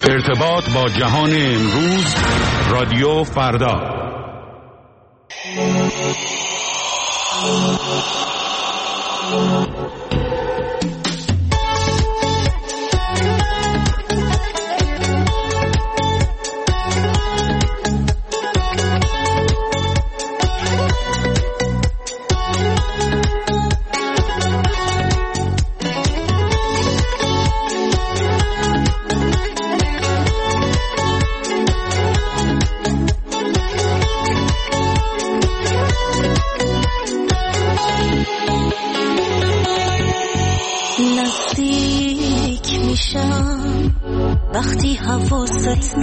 ارتباط با جهان امروز، رادیو فردا. وقتی حواست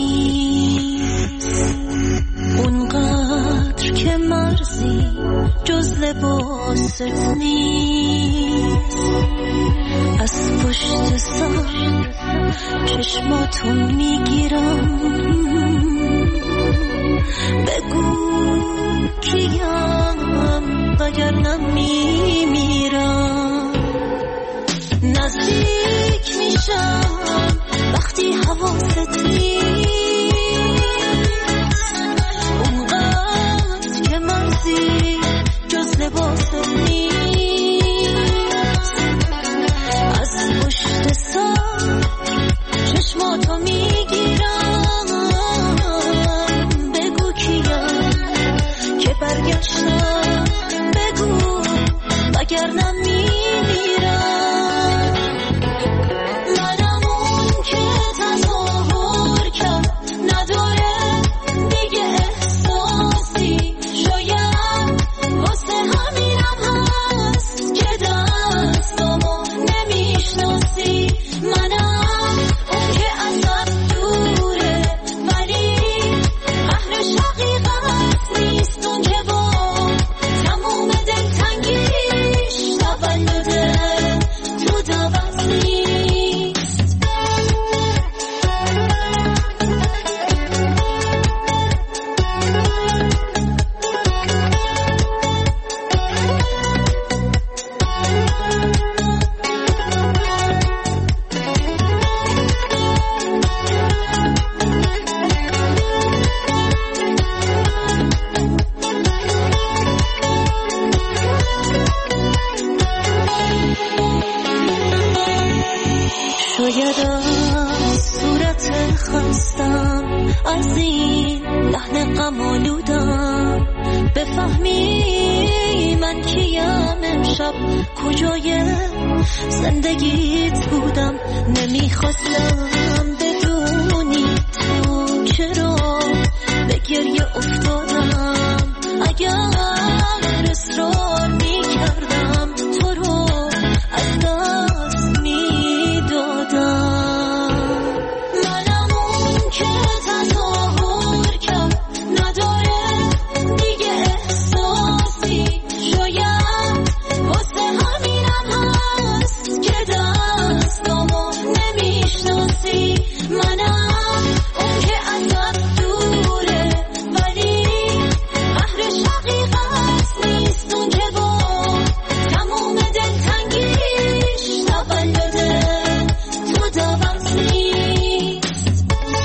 نیست اونقدر که مرزی جز لباست نیست، از پشت سر چشماتو میگیرم، بگو کیم وگرنه میمیرم. نزدیک میشم وقتی حواست نیست اونقدر که مرزی جز لباس نیست، از پشت سر چشماتو میگیرم، بگو کیم که برگشتم، بگو وگرنه میمیرم. زندگیت بودم، نمیخواستم بدونی تو چرا به گریه افتادم. اگر اصرار میکردم تو رو از دست میدادم. منم اون که تظاهر کرد نداره دیگه احساسی، شاید واسه همینم هست که دستامو نمیشناسی. منم اون که ازت دوره ولی قهر شقیقت نیست، اون که با تموم دلتنگیش تولده تو دعوت نیست.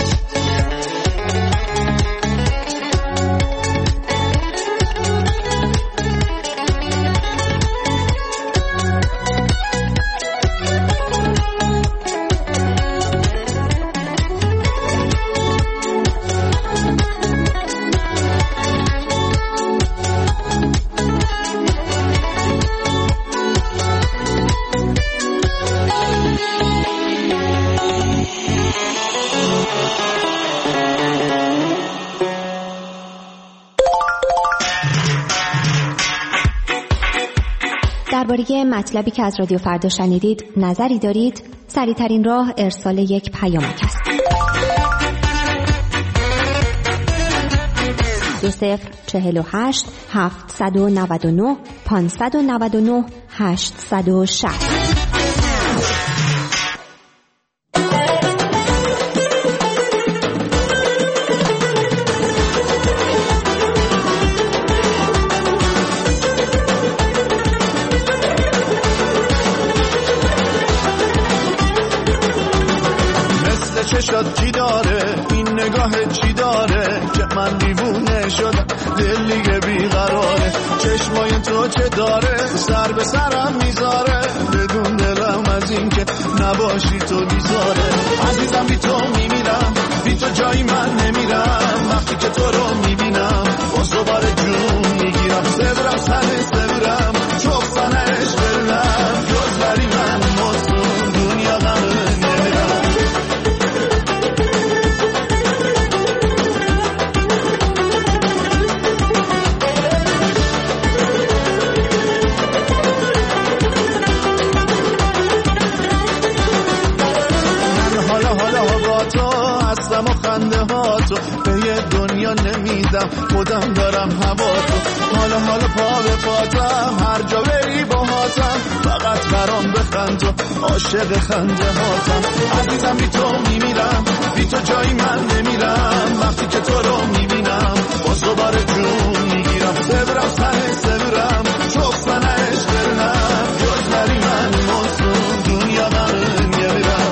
درباره مطلبی که از رادیو فردا شنیدید نظری دارید؟ سریع‌ترین راه ارسال یک پیامک است. 2048 799 599 860. چشات چی داره، این نگاه چی داره که من دیوونه شدم، دل دیگه بیقراره. چشمای تو چه داره، سر به سرم میذاره، بدون دلم از این که نباشی تو بیزاره. عزیزم بی تو میمیرم، بی تو جایی من نمیرم، وقتی که تو رو میبینم باز دوباره جون میگیرم. سبرم سنه سبرم چوب سنش برم، جز بری من مستون دنیا غمه نمیرم. هستم و خنده ها تو به یه دنیا نمیدم، خودم دارم هوا تو. حالا پا به پاتم، هر جا بری با هاتم، فقط برام بخند تو، عاشق خنده هاتم. عزیزم بی تو میمیرم، بی تو جایی من نمیرم، وقتی که تو رو میبینم باز دوباره جون میگیرم. سبرم سنه سبرم چوب سنش برنم، جز بری من مستون دنیا غمه نمیرم.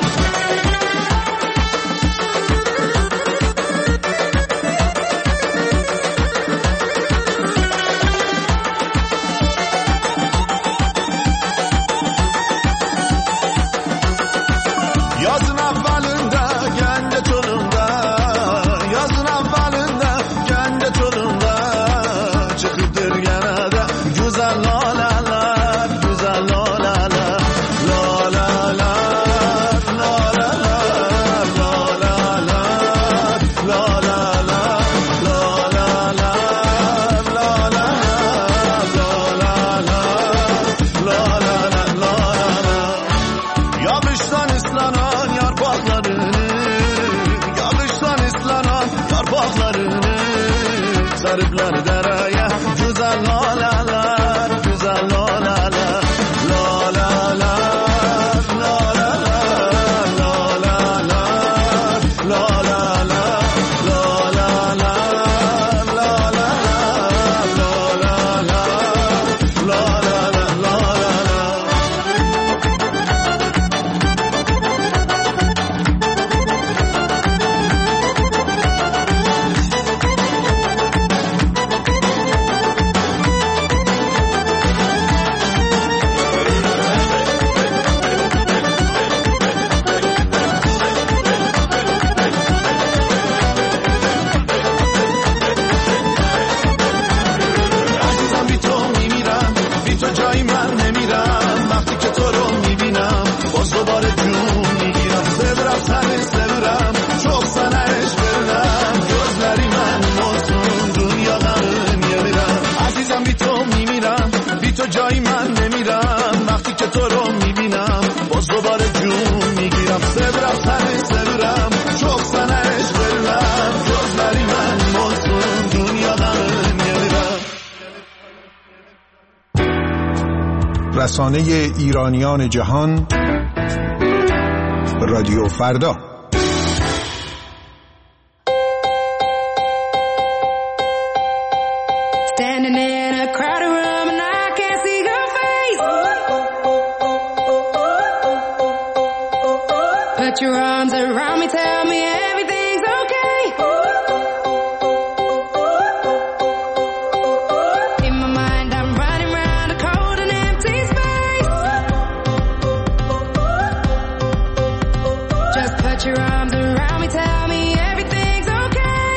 جایی من نمیرم، وقتی که تو رو میبینم باز دوباره جون میگیرم. سبرم سنه سبرم چوب سنش برم، جز بری من مستون دنیا غمه نمیرم. رسانه ایرانیان جهان، رادیو فردا. Put your arms around me, tell me everything's okay. In my mind I'm running round a cold and empty space. Just put your arms around me, tell me everything's okay.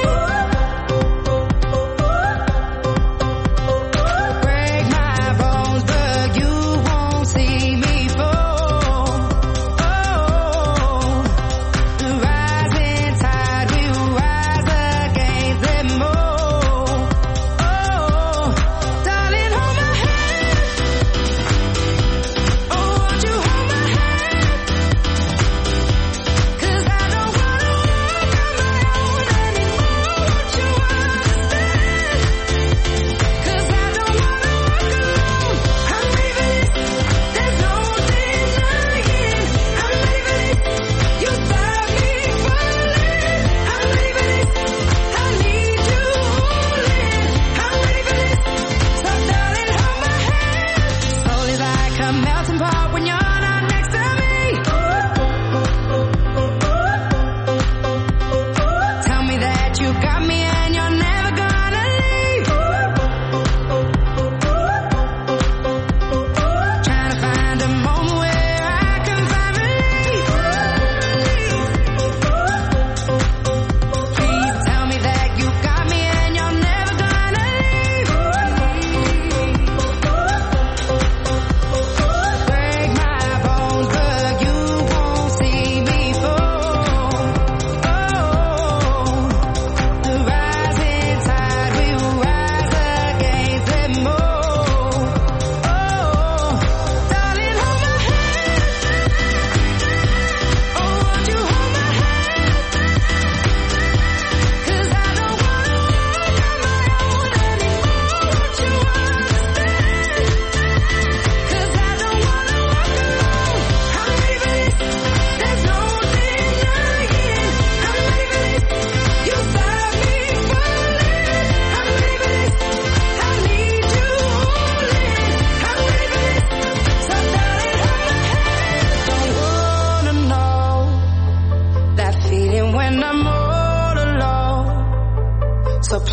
Break my bones but you won't see me fall. Rising tide will rise against them all. Oh, darling, hold my hand. Oh, won't you hold my hand? 'Cause I don't wanna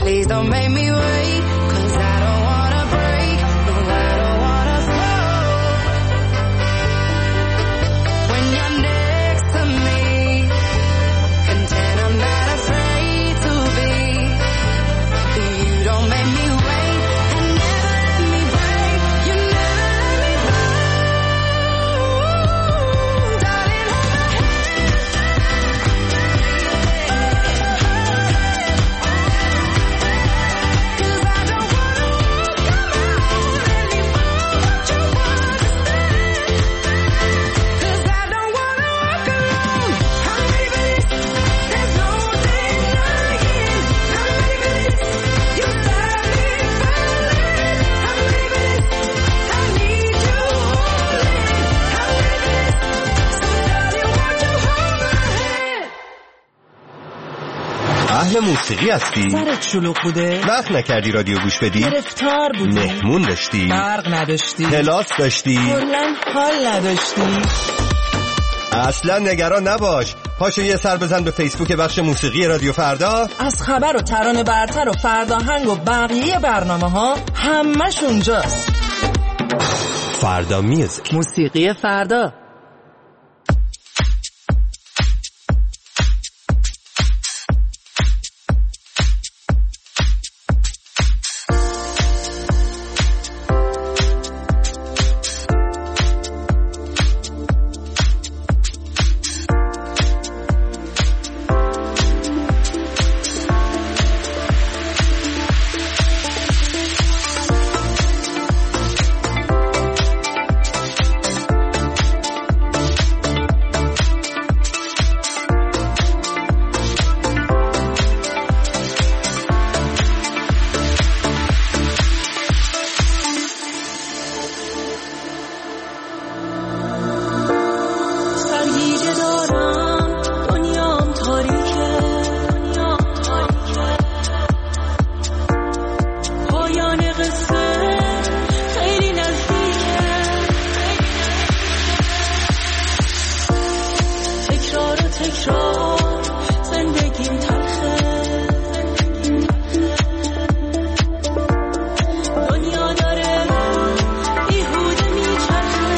Please don't make me wait, 'cause I don't wanna break, no, I don't wanna fall. When you're next to me, content I'm not afraid to be. You don't make me wait, and never let me break. You never let me fall. Darling, hold my hand. 'Cause I don't wanna walk alone anymore. Don't you understand? 'Cause I don't wanna walk alone. I'm ready for this. There's no denying. I'm ready for this. You got me falling. I'm ready for this. I need you holding. I'm ready for this. So darling, won't you hold my hand? اهل موسیقی هستی؟ سرت شلوغ بوده؟ وقت نکردی رادیو گوش بدی؟ گرفتار بودی؟ مهمون داشتی؟ برق نداشتی؟ کلاس داشتی؟ کلاً حال نداشتی؟ اصلا نگران نباش، پاشو یه سر بزن به فیسبوک بخش موسیقی رادیو فردا. از خبر و ترانه برتر و فرداهنگ و بقیه برنامه ها همش اونجاست. فردا میوزیک. موسیقی فردا. سرگیجه دارم دنیام تاریکه پایان قصه خیلی نزدیکه تکرار و تکرار زندگیم تلخه دنیا داره بیهوده میچرخه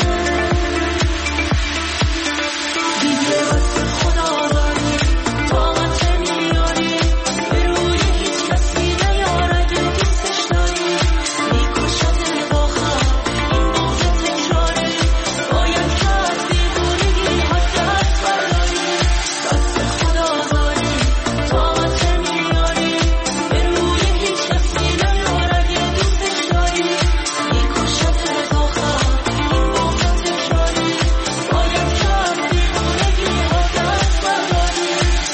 دیگه واسه خدا داری طاقت نمیاری به روی هیچ کسی نیار اگه دوستش داری میکشت واقعا این بغض تکراری باید کرد دیوونگی حد از برداری دست خدا داری طاقت نمیاری به روی هیچ کسی نیار اگه دوستش داری میکشت واقعا این بغض تکراری باید کرد دیوونگی حد از برداری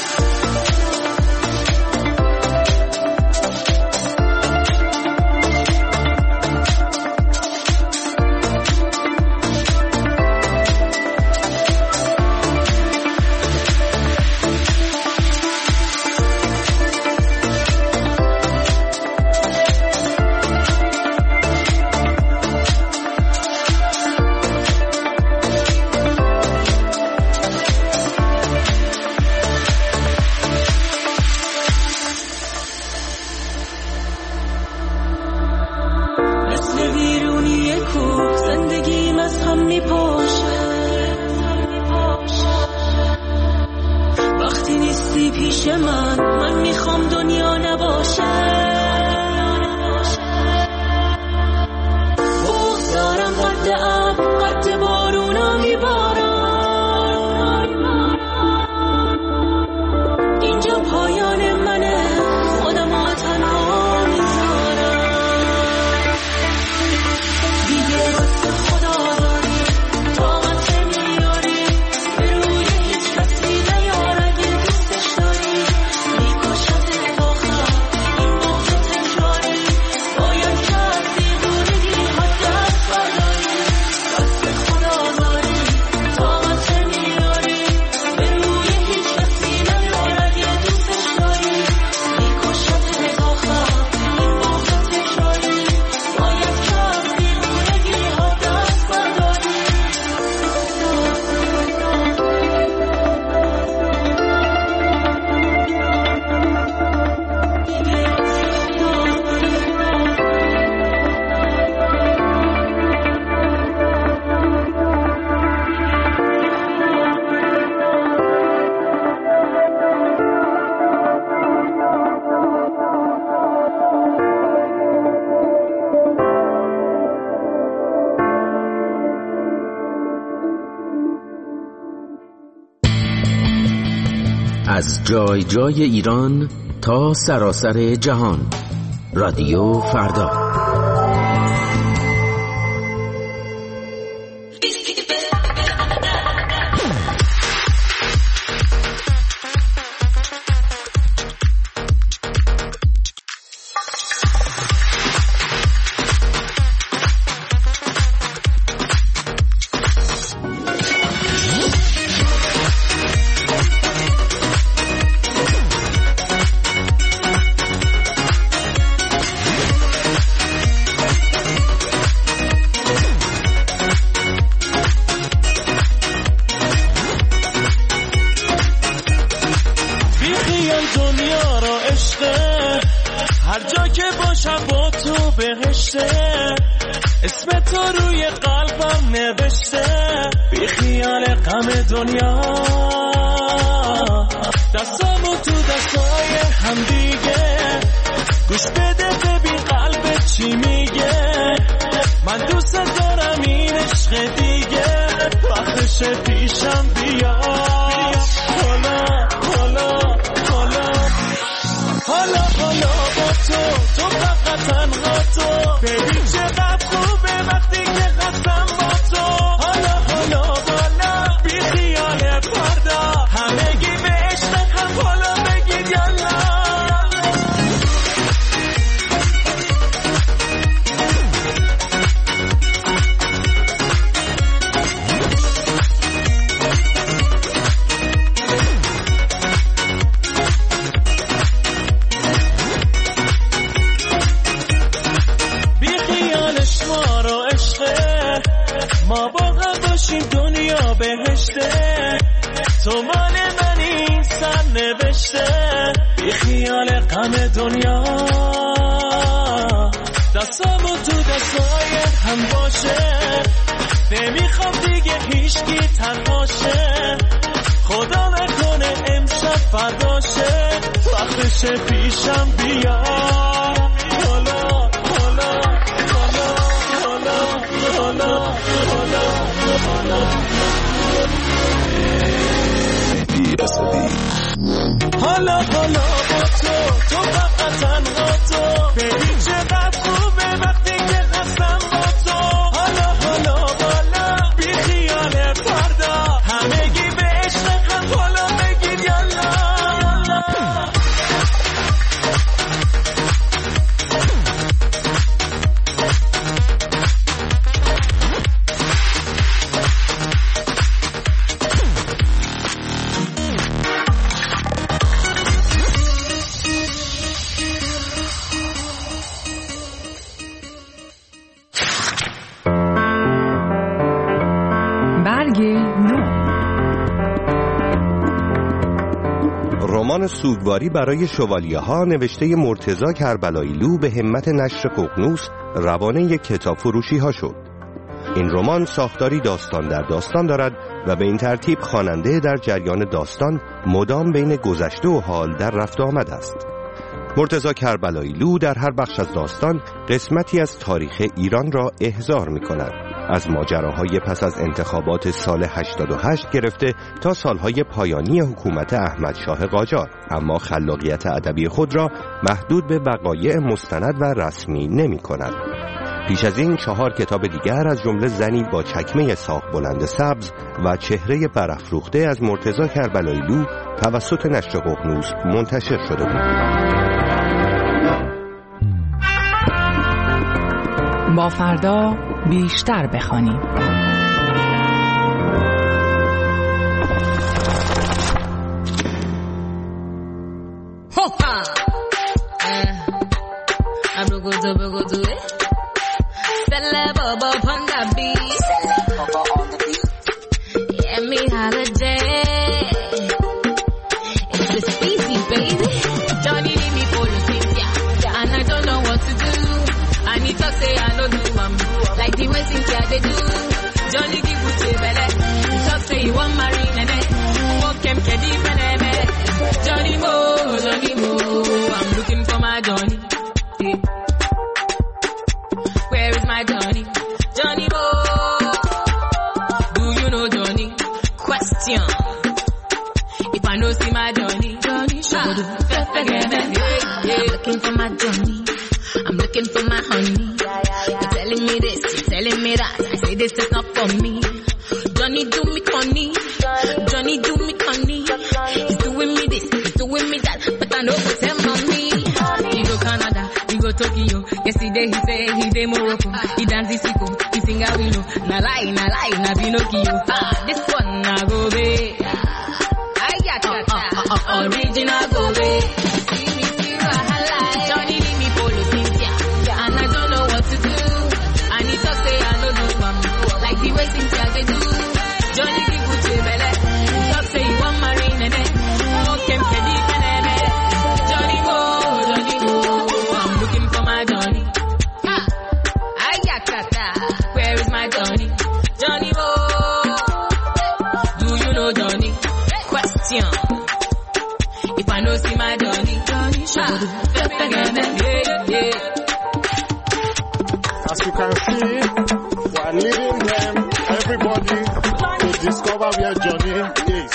مثل بیرونی کوه زندگیم از هم میپاشه وقتی نیستی پیش من میخوام دنیا نباشه بغض دارم قد ابر قد بارونا میبارم اینجا پایان منه خودم ها تنها میذارم دیگه واسه خدا داری طاقت نمیاری به روی هیچ کسی نیار اگه دوستش داری میکشت واقعا این از جای جای ایران تا سراسر جهان. رادیو فردا. هر جا که باشم با تو بهشته، اسم تو روی قلبم نوشته. بی خیال غم دنیا، دستامو تو دستای هم دیگه. گوش بده ببین قلبت چی میگه. من دوست دارم این عشق دیگه، وقتش پیشم بیا. حالا حالا حالا حالا حالا با تو فقط تنها تو. ببین چقدر خوبه وقتی که هستم با تو. حالا حالا بالا بی خیال فردا، همگی به عشق هم حالا بگید یالا. ما با هم باشیم دنیا بهشته، تو مال منی سر نوشته. بی خیال غم دنیا، دستامو تو دستای هم باشه. نمیخوام دیگه هیچکی تنهاشه، خدا نکنه امشب فرداشه. وقتش پیشم بیا. حالا حالا حالا حالا حالا حالا با تو فقط تنها تو. ببین چقدر خوبه وقتی که هستم با تو. حالا حالا بالا بی خیال فردا، همگی به عشق هم حالا بگید یالا. رمان سوگواری برای شوالیه‌ها نوشته مرتضی کربلاییلو به همت نشر ققنوس روانه کتاب فروشی ها شد. این رمان ساختاری داستان در داستان دارد و به این ترتیب خواننده در جریان داستان مدام بین گذشته و حال در رفت آمد است. مرتضی کربلاییلو در هر بخش از داستان قسمتی از تاریخ ایران را احضار می کند، از ماجراهای پس از انتخابات سال 88 گرفته تا سالهای پایانی حکومت احمد شاه قاجار، اما خلاقیت ادبی خود را محدود به وقایع مستند و رسمی نمی کند. پیش از این 4 کتاب دیگر از جمله زنی با چکمه ساق بلند سبز و چهره برافروخته از مرتضی کربلاییلو توسط نشر ققنوس منتشر شده بود. با فردا بیشتر بخوانیم. Like the way Cynthia they do, Johnny give you the belly. Just say you want marine and walk him kedi benebe. Johnny Mo, I'm looking for my Johnny. Yeah. Where is my Johnny? Johnny Mo, do you know Johnny? Question. If I know see my Johnny, for me. Johnny do me conny, Johnny do me conny. He's doing me this, he's doing me that, but I know what's him on me. He go Canada, he go Tokyo. Yesterday he say he dey Morocco. He dance the sicko, he sing a willow. Na lie, na Pinocchio. This one na go be. I got original go be. See me see wahala. Johnny leave me polo Cynthia, and I don't know what to do. And he talk say I no do like the way Cynthia they do. Johnny give Gucci belle. Talk say he want marry nene. Walk him kedi peneme. Johnny go, I'm looking for my Johnny. I got kata. Where is my Johnny? Johnny go. Do you know Johnny? Question. If I know see my Johnny, As you can see, we are leading them, everybody, to discover where Johnny is.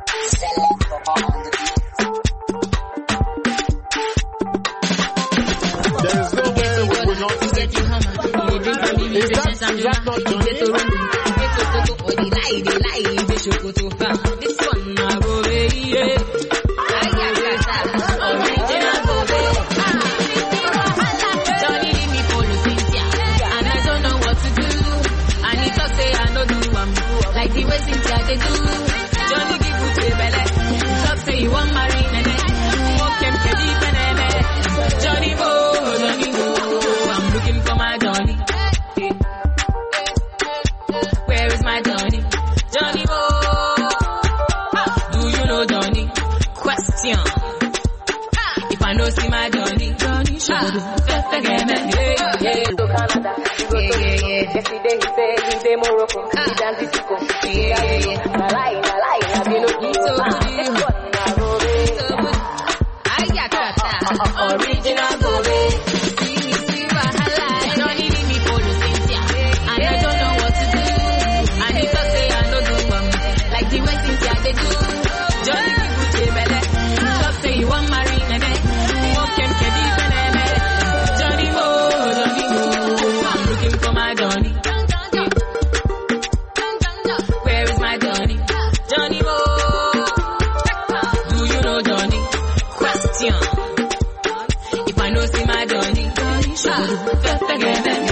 There is no way we will not see you. Is that not Johnny? This one now go away. Johnny leave me for the Cynthia, and I don't know what to do. And he talk say I no do like the way Cynthia they do. Johnny give Gucci belle. Talk say he want marry nene. Walk him kedi peneme. Johnny go, I'm looking for my Johnny. Where is my Johnny? Johnny go. Do you know Johnny? Question. If I know see my Johnny, forget me. To Canada, he go to yesterday he say he dey Morocco. He dance the sicko. Na lie, na Pinocchio. This one na go be. I got kata, original go be. See wahala. Johnny leave me for the Cynthia, and I don't know what to do. And he talk say I no do like the way Cynthia they do. Johnny give Gucci belle. Talk say he want marry nene. Walk him kedi peneme. Johnny go, I'm looking for my Johnny. Where is my Johnny? Johnny go. Do you know Johnny? Question. If I know see my Johnny, forget me.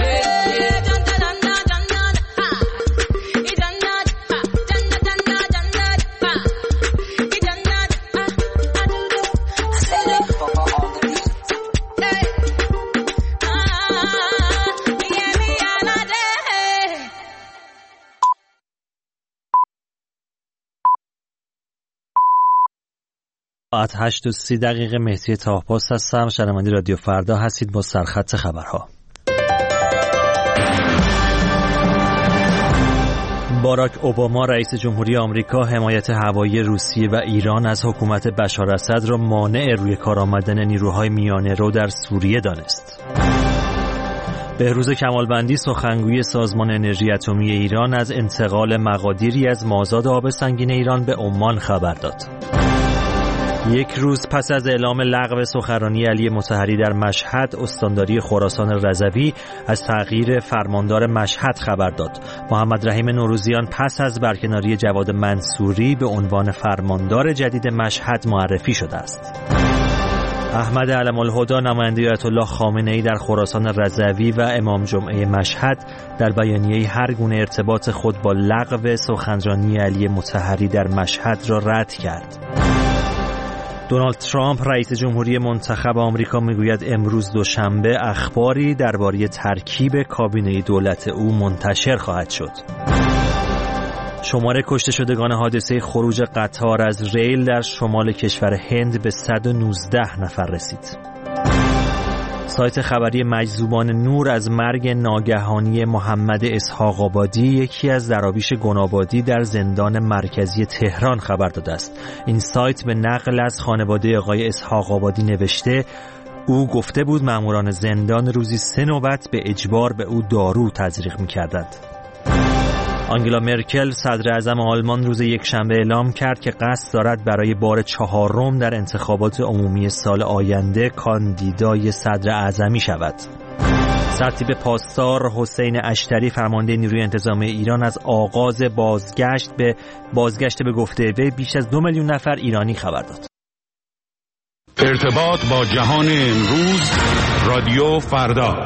ساعت 8:30 مهدی تاهپاست هستم. شنونده رادیو فردا هستید با سرخط خبرها. باراک اوباما رئیس جمهوری آمریکا حمایت هوایی روسیه و ایران از حکومت بشار اسد را مانع روی کار آمدن نیروهای میانه‌رو در سوریه دانست. بهروز کمالبندی سخنگوی سازمان انرژی اتمی ایران از انتقال مقادیری از مازاد آب سنگین ایران به عمان خبر داد. یک روز پس از اعلام لغو سخنرانی علی مطهری در مشهد، استانداری خراسان رضوی از تغییر فرماندار مشهد خبر داد. محمد رحیم نوروزیان پس از برکناری جواد منصوری به عنوان فرماندار جدید مشهد معرفی شده است. احمد علم الهدی نماینده آیت الله خامنه‌ای در خراسان رضوی و امام جمعه مشهد در بیانیه‌ای هر گونه ارتباط خود با لغو سخنرانی علی مطهری در مشهد را رد کرد. دونالد ترامپ رئیس جمهوری منتخب آمریکا میگوید امروز دوشنبه اخباری درباره ترکیب کابینه دولت او منتشر خواهد شد. شمار کشته شدگان حادثه خروج قطار از ریل در شمال کشور هند به 119 نفر رسید. سایت خبری مجذوبان نور از مرگ ناگهانی محمد اسحاق آبادی، یکی از دراویش گنابادی در زندان مرکزی تهران خبر داده است. این سایت به نقل از خانواده آقای اسحاق آبادی نوشته او گفته بود ماموران زندان روزی 3 نوبت به اجبار به او دارو تزریق می‌کردند. آنگلا مرکل صدر اعظم آلمان روز یکشنبه اعلام کرد که قصد دارد برای بار 4 در انتخابات عمومی سال آینده کاندیدای صدر اعظمی شود. سرتیپ پاسدار حسین اشتری فرمانده نیروی انتظامی ایران از آغاز بازگشت به گفته وی بیش از 2 میلیون نفر ایرانی خبر داد. ارتباط با جهان امروز رادیو فردا.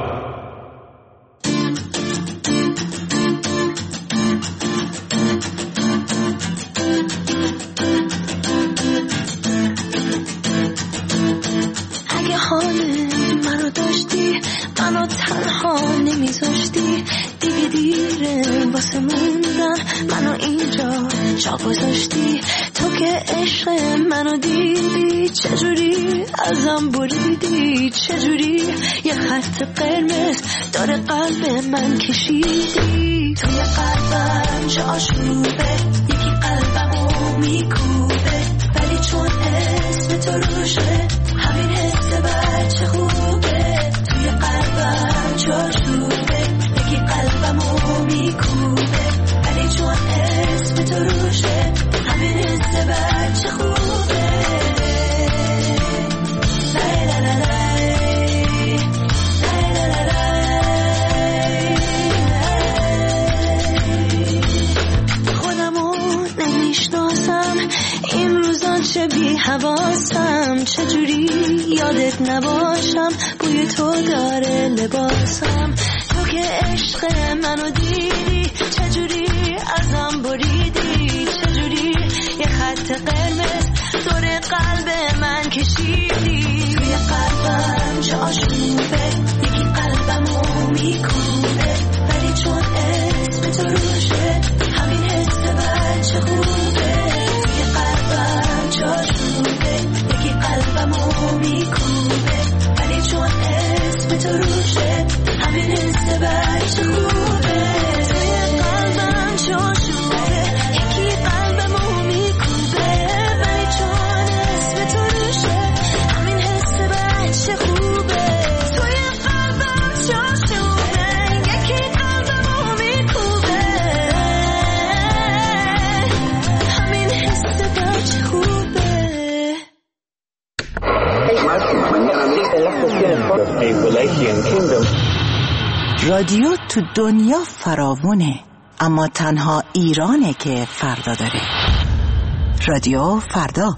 اگه حال منو داشتی منو تنها نمیذاشتی دیگه دیره واسه موندن منو اینجا جا گذاشتی تو که عشق منو دیدی چجوری ازم بریدی چجوری یه خط قرمز داره قلب من کشیدی توی قلبم جاشوبه یکی قلبمو میکوبه ولی چون اسم تو روشه همین حس بچه خوبه توی قلبم جاشوبه یکی قلبمو میکوبه ولی چون اسم تو روشه همین حس بچه خوبه لای لای لای خودمو نمیشناسم این روزا چه بی حواسم چجوری یادت نباشم بوی تو داره لباسم تو که عشق منو دیدی چجوری ازم بریدی چجوری یه خط قرمز دور قلب من کشیدی توی قلبم جاشوبه یکی قلبمو میکوبه ولی چون اسم تو روشه همین حس بچه خوبه توی قلبم جاشوبه یکی قلبمو میکوبه ولی چون اسم تو روشه همین حس بچه خوبه توی قلبم جاشوبه یکی قلبمو میکوبه ولی چون اسم تو روشه همین حس بچه خوبه توی قلبم جاشوبه یکی قلبمو میکوبه همین حس بچه خوبه. رادیو تو دنیا فراوونه اما تنها ایرانه که فردا داره. رادیو فردا.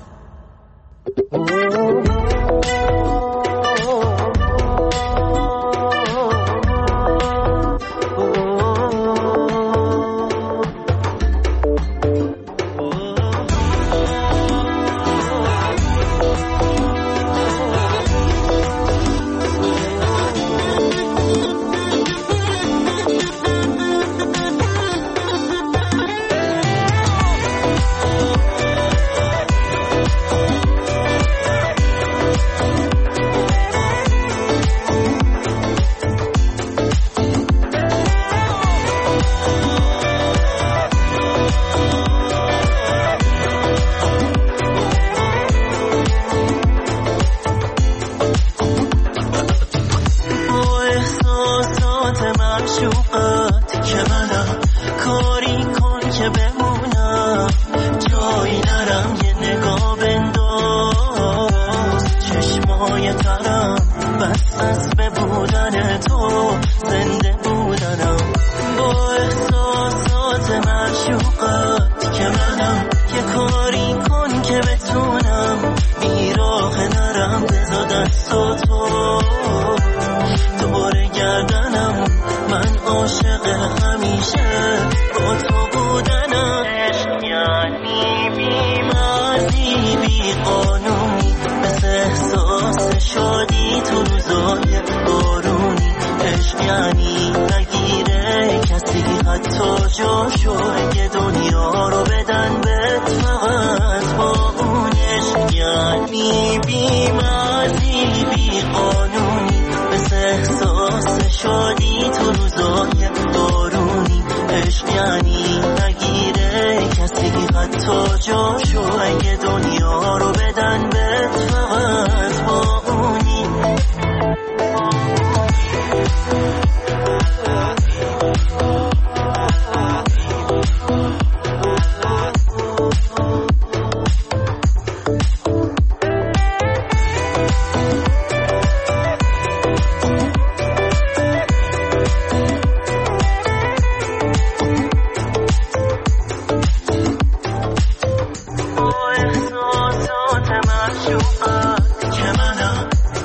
معشوقت که منم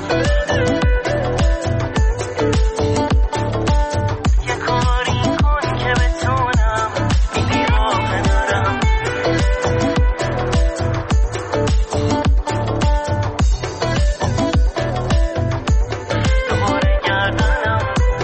یه کاری کن که بتونم بی راه نرم دوباره گردنم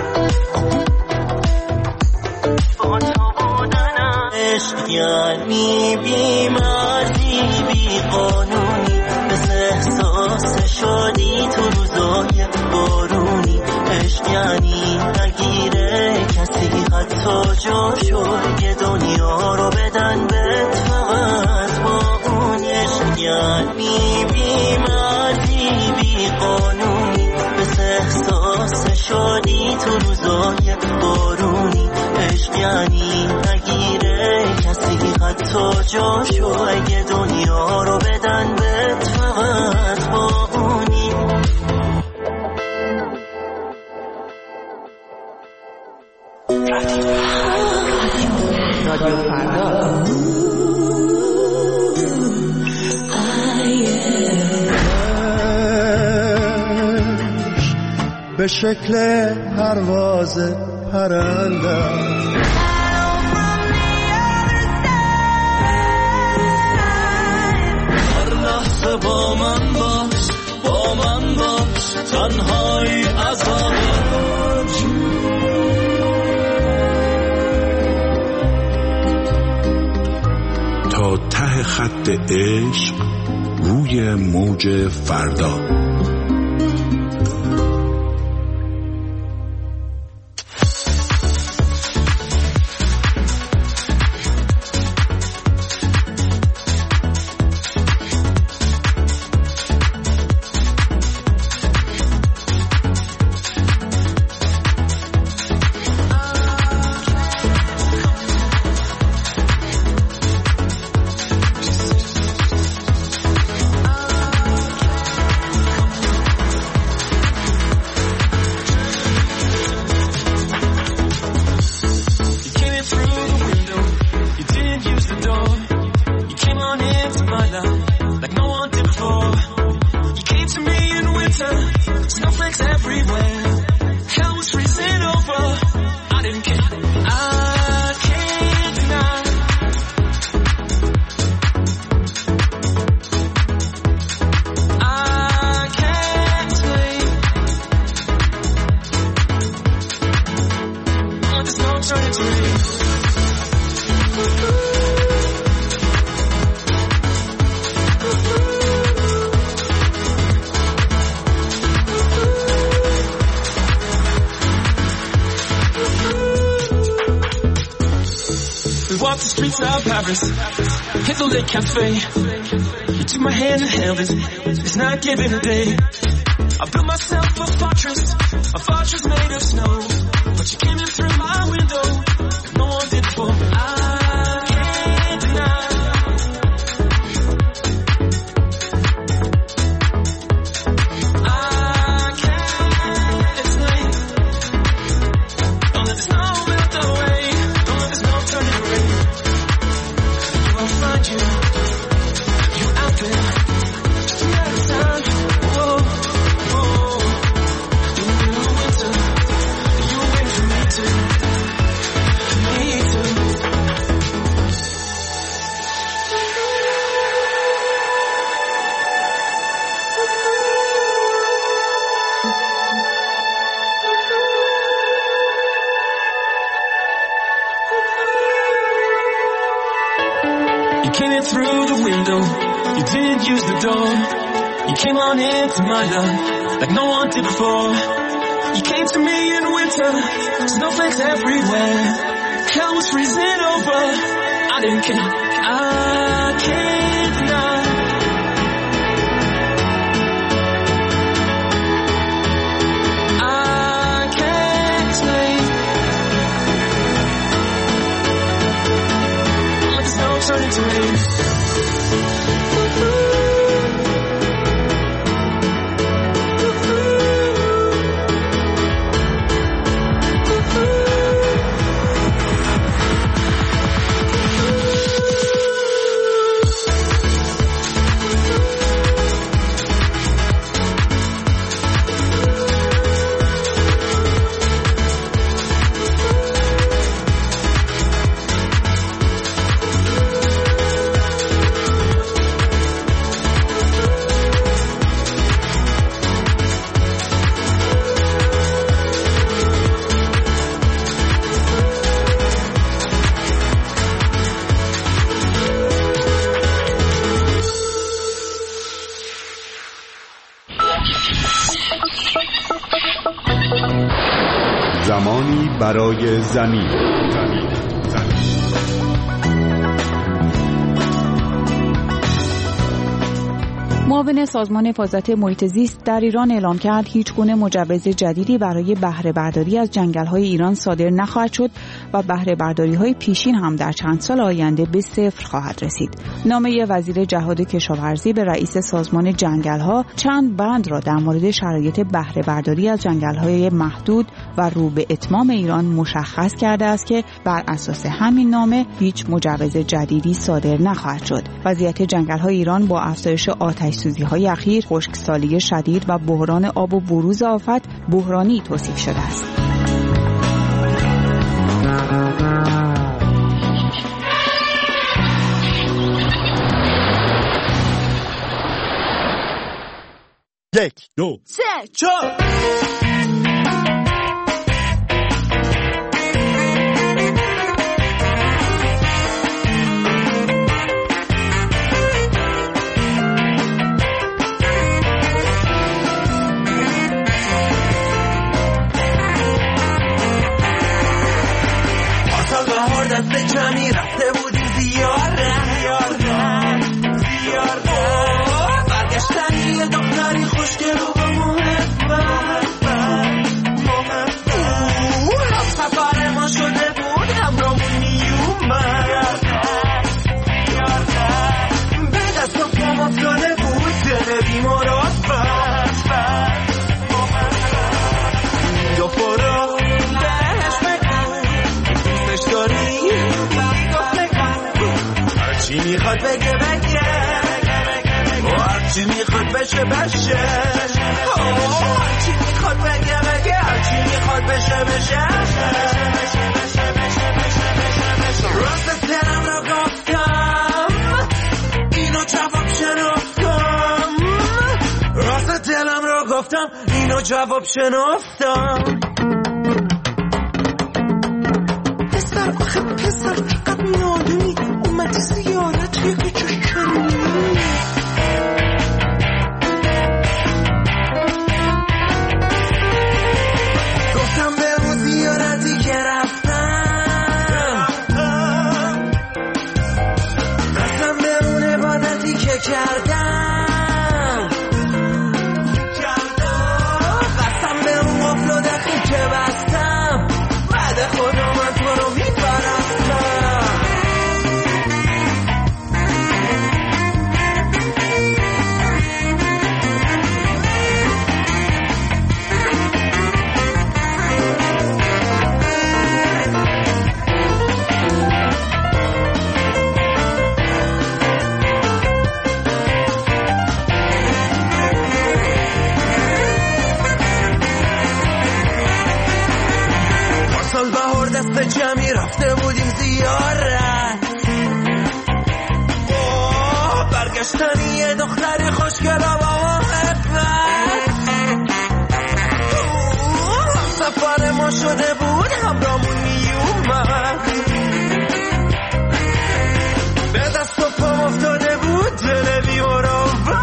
با تو بودنم عشق یعنی بی مرزی بی قانونی مثل احساس شادی تو روزای بارونی عشق یعنی نگیره کسی حتی جاشو یه دنیا رو بدن بهت فقط با اون عشق یعنی بی مرزی بی قانونی مثل احساس شادی تو روزای بارونی عشق یعنی نگیره کسی حتی جاشو اگه دنیا رو بدن بهت فقط با اونی رادیو فردا به شکل پرواز پرنده هر لحظه با من باش تنهایی عذابه تا ته خط عشق روی موج فردا. Walk the streets of Paris, hit the lit cafe. You took my hand and held it, it's not given a day. I built myself a fortress made of snow. But you came in through my window, no one did before. I can't deny. I can't explain. Don't let the snow melt away. Don't let the snow turn it gray. I'll find you. You out there. You out of time. Whoa, whoa. In the middle of winter, you wait for me to. Me too. You came in through the window, you didn't use the door. You came on into my life like no one did before. You came to me in winter, snowflakes everywhere. Hell was freezing over, I didn't care. I can't deny. I can't explain. Let the snow turn into rain. زمانی برای زمین. معاون سازمان حفاظت محیط زیست در ایران اعلام کرد هیچ گونه مجوز جدیدی برای بهره برداری از جنگل‌های ایران صادر نخواهد شد و بهره برداری‌های پیشین هم در چند سال آینده به صفر خواهد رسید. نامه وزیر جهاد کشاورزی به رئیس سازمان جنگل‌ها چند بند را در مورد شرایط بهره برداری از جنگل‌های محدود و رو به اتمام ایران مشخص کرده است که بر اساس همین نامه هیچ مجوز جدیدی صادر نخواهد شد. وضعیت جنگل‌های ایران با افزایش آتش‌سوزی‌های اخیر، خشکسالی شدید و بحران آب و بروز آفت بحرانی توصیف شده است. یک، دو، سه، چهار. دست کمی رفته بودیم زیاره برگشتن یه دختری خوشگل و با محبت هم سفر ما شده بود همرامون میومد به دست و پام افتاده بود دل بیمارات دو پرو بهش بگو دوستش داری هرچی میخواد بگه هرچی میخواد بشه هرچی میخواد بگه هرچی میخواد بشه راست دلم رو گفتم اینو جواب شنفتم راست دلم رو گفتم اینو جواب شنفتم پسر فقط نادونی اومدی زیارت یه کچکرونی گفتم به اون زیارتی که رفتم قسم به اون عبادتی که کردم قسم به اون قفل و دقی که بستم بعد خدا من تو رو میپرستم سال بهار دست جمعی رفته بودیم زیارت برگشتن یه دختری خوشگل و با محبت سفر ما شده بود همرامون میومد به دست و پام افتاده بود دل بیمارم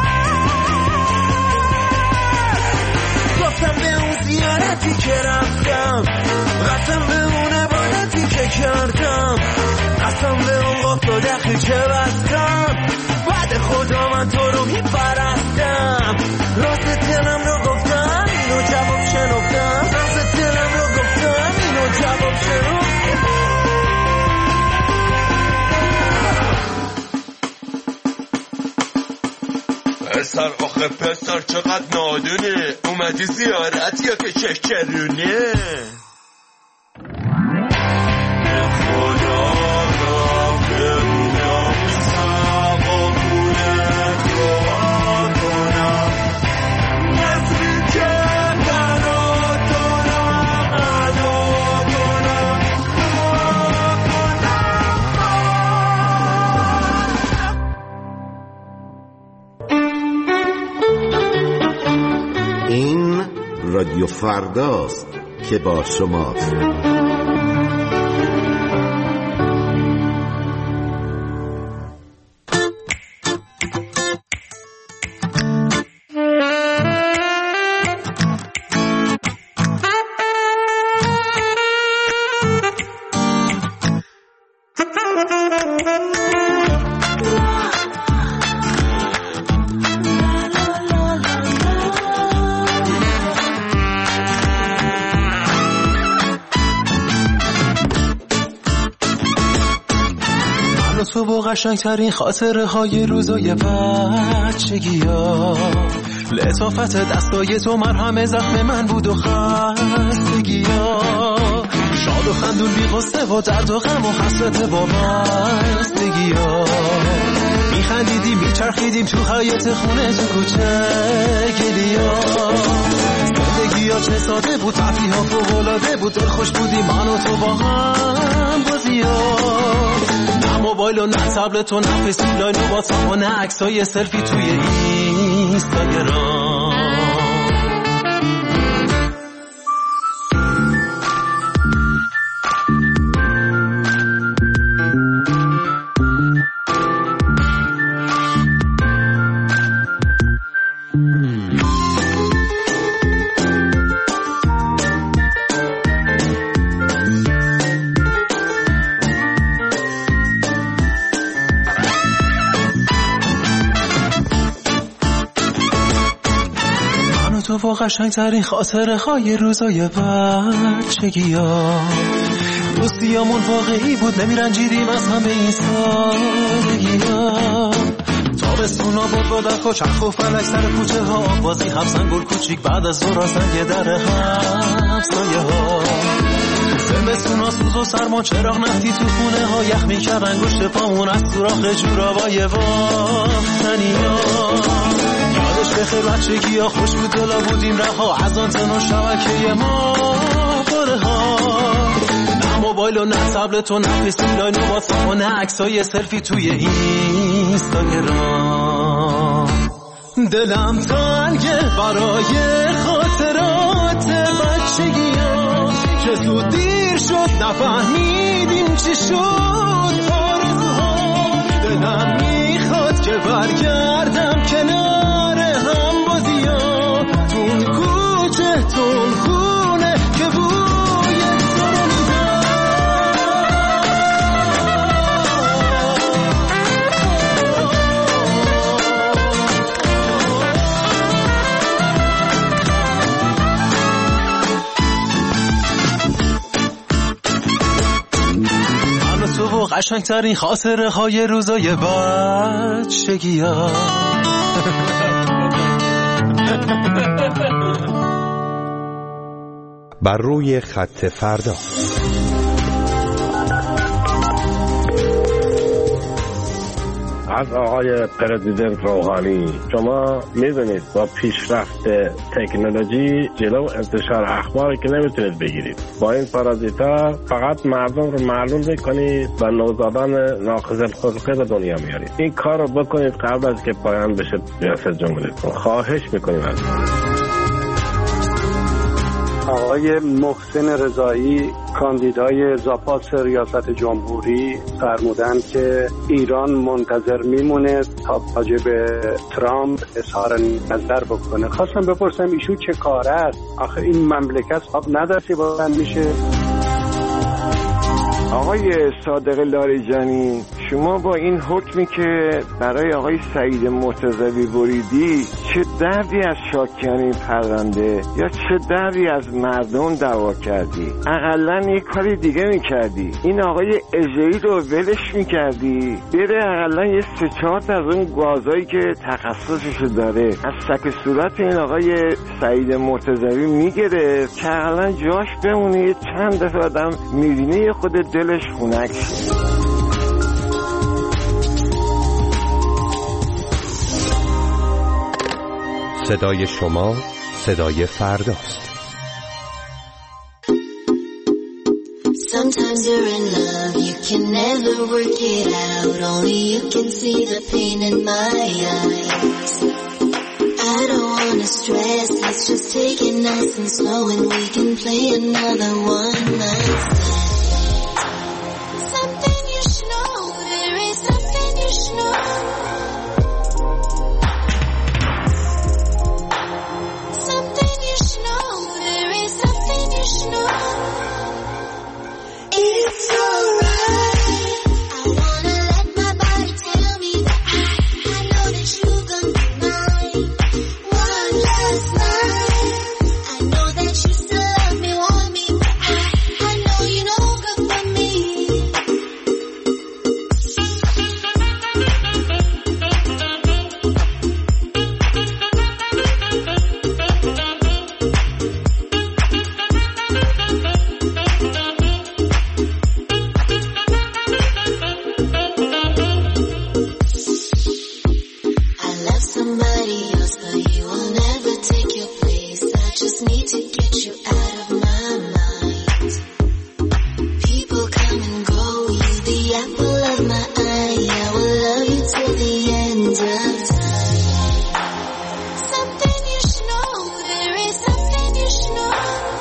گفتم به اون زیارتی که رفتم قسم به اون عبادتی که کردم قسم به اون قفل و دقی که بستم بعد خدا من تو رو میپرستم راست دلم رو گفتم اینو جواب شنفتم راست دلم رو گفتم اینو جواب شنفتم پسر آخه پسر چقدر نادونه اومدی زیارت یا که چکرونه این رادیو فرداست که با شماست. قشنگترین خاطره های روزای بچگی ها، لطافت دستای تو مرهم زخم من بود و خستگی ها، شاد و خندون بی غصه و درد و غم و حسرت با بستگی ها، میخندیدیم میچرخیدیم تو حیاط خونه تو کوچه گلیا، زندگی ها چه ساده بود، تفریح ها فوق‌العاده بود، دل خوش بودیم من و تو با هم بازی ها، نه موبایل و نه تبلت و نه فیسبوک لاین و واتساپ و نه عکسای سلفی توی اینستاگرام. تو قشنگترین خاطره های روزای بچگی ها، دوستیامون واقعی بود، نمیرنجیدیم از همه این سادگی ها، تابستونا بود با دخ و چرخ و فلک سر کوچه ها، بازی حبسن گل کوچیک بعد از ظهر زنگ در همسایه ها، زمستونا سوز و سرما چراغ نفتی تو خونه ها، یخ میکرد انگشت پامون از سوراخ جورابای باختنی ها، یادش بخیر بچگی ها خوش بود دلا بودیم رها، از آنتن و شبکه ما باره ها، نه موبایل و نه تبلت و نه فیسبوک لاین و واتساپ و نه عکسای سلفی توی اینستاگرام. دلم تنگه برای خاطرات بچگی ها، که زود دیر شد نفهمیدیم چی شد آرزوها، دلم میخواد که برگردم کنار هم بازی ها، تون کوچه تون خونه که بوی تو رو میدم. من و تو و قشنگترین خاطره های روزای بچگی ها. بر روی خط فردا. از آقای پرزیدنت روحانی، شما میدونید با پیشرفت تکنولوژی جلو انتشار اخباری که نمیتونید بگیرید، با این پارازیتا فقط مردم رو معلوم میکنید و نوزادان ناقص الخلقه به دنیا میارید. این کار رو بکنید قبل از که پایان بشه ریاست جمهوریتون. خواهش میکنیم از آقای محسن رضایی کاندیدای زاپاس ریاست جمهوری فرمودند که ایران منتظر میمونه تا راجع به ترامپ اظهار نظر بکنه. خواستم بپرسم ایشون چه کاره است؟ آخه این مملکت آب ندستی بلند میشه. آقای صادق لاریجانی، شما با این حکمی که برای آقای سعید مرتضوی بریدی چه دردی از شاکیان پرونده یا چه دردی از مردم دعوا کردی؟ اقلن یک کاری دیگه میکردی، این آقای اژه‌ای رو ولش میکردی بره اقلن یه 3-4 از اون گازایی که تخصصشو داره از سک صورت این آقای سعید مرتضوی میگیره که اقلن جاش بمونه. یه چند دفعه آدم میبینه یه خود دلش خنک شه. صدای شما صدای فرداست. Sometimes you're in love, you can never work it out. Only you can see the pain in my eyes. I don't wanna stress, let's just take it nice and slow and we can play another one night stand. Something you should know, there is something you should know. Something you should know, there is something you should know. It's alright, I wanna let my body tell me that I know that you're gonna be mine. One last night, I know that you still love me, want me, but I know you know house, but you will never take your place. I just need to get you out of my mind. People come and go, you the apple of my eye. I will love you till the end of time. Something you should know, there is something you should know.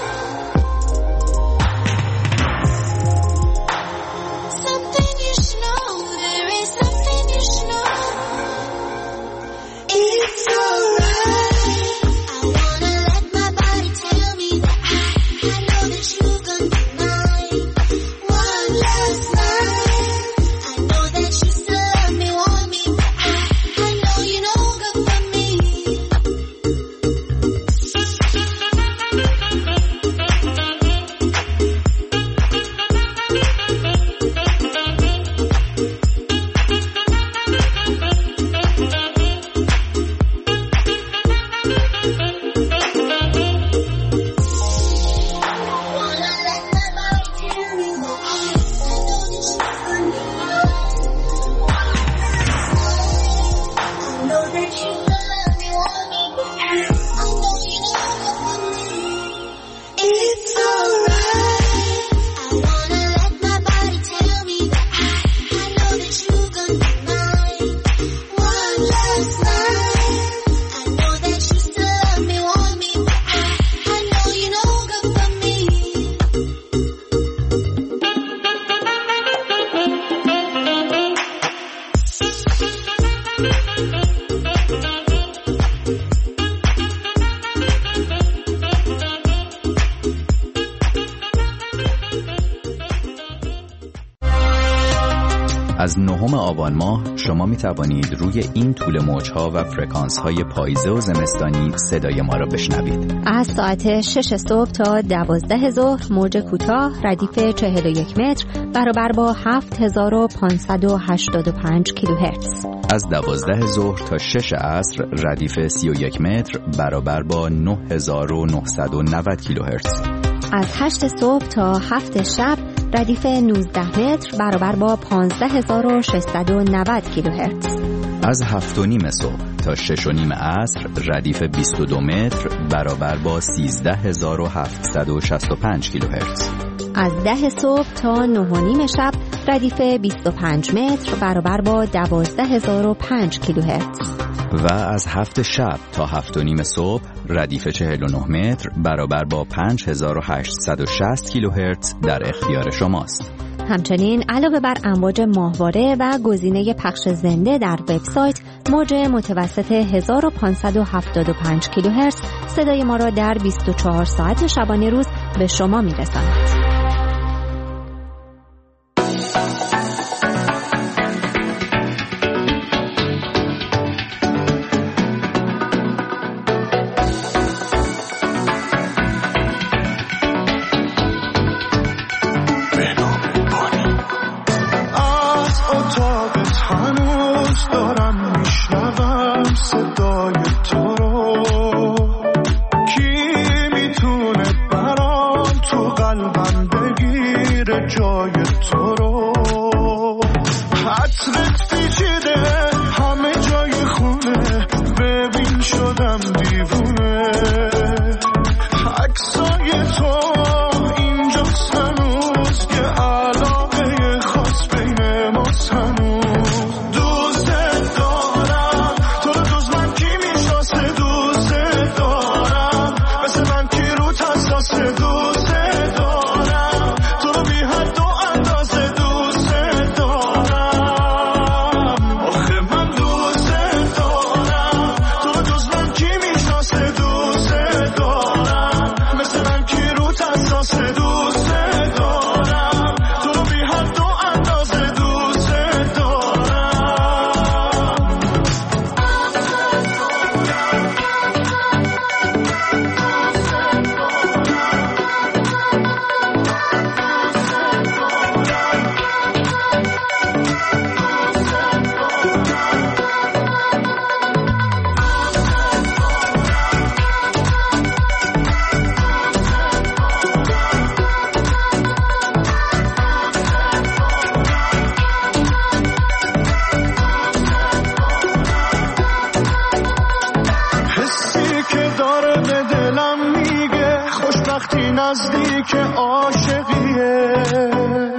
Something you should know, there is something you should know. It's alright. I wanna let my body tell me that I know that you're gonna be mine. One last night. I know that you still love me, want me, but I know you know good for me. از 9 آبان ماه شما می توانید روی این طول موج‌ها و فرکانس‌های پاییزه و زمستانی صدای ما را بشنوید. از ساعت 6 صبح تا 12 ظهر موج کوتاه ردیف 41 متر برابر با 7585 کیلوهرتز. از 12 ظهر تا 6 عصر ردیف 31 متر برابر با 9990 کیلوهرتز. از 8 صبح تا 7 شب ردیف 19 متر برابر با 15690 کیلوهرتز. از 7:30 صبح تا 6:30 عصر ردیف 22 متر برابر با 13765 کیلوهرتز. از 10 صبح تا 9:30 شب ردیف 25 متر برابر با 12005 کیلوهرتز. و از 7 شب تا 7:30 صبح ردیف 49 متر برابر با 5860 کیلوهرتز در اختیار شماست. همچنین علاوه بر امواج ماهواره و گزینه پخش زنده در وبسایت، موج متوسط 1575 کیلوهرتز صدای ما را در 24 ساعت شبانه روز به شما می‌رساند. نزدیک عاشقیه